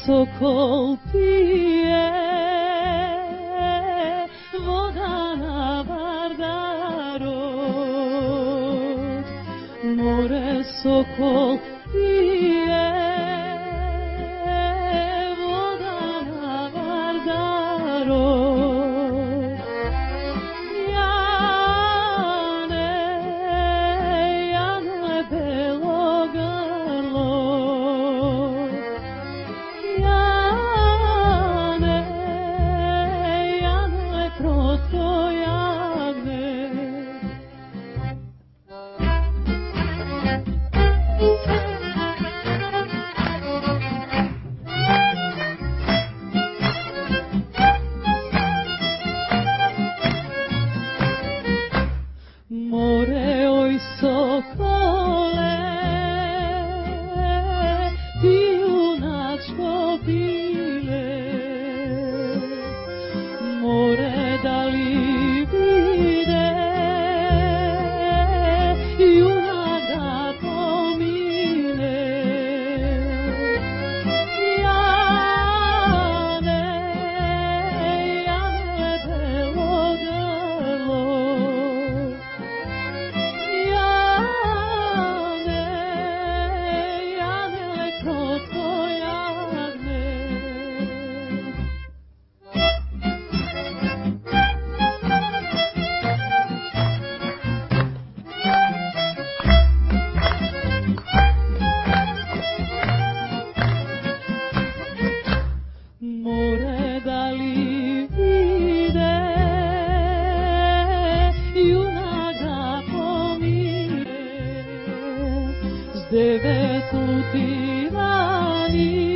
sokol pije, voda na Vardarod. More sokol pije, voda na Vardarod. Jane, Jane belo grlo, Jane, Jane krotko jagne. More oj sokole, ti junačko bile, more da li vide, junak da pomine. Jane, Jane belo grlo, Jane, Jane krotko jagne. More da li vide, junak da pomine. S 9 dani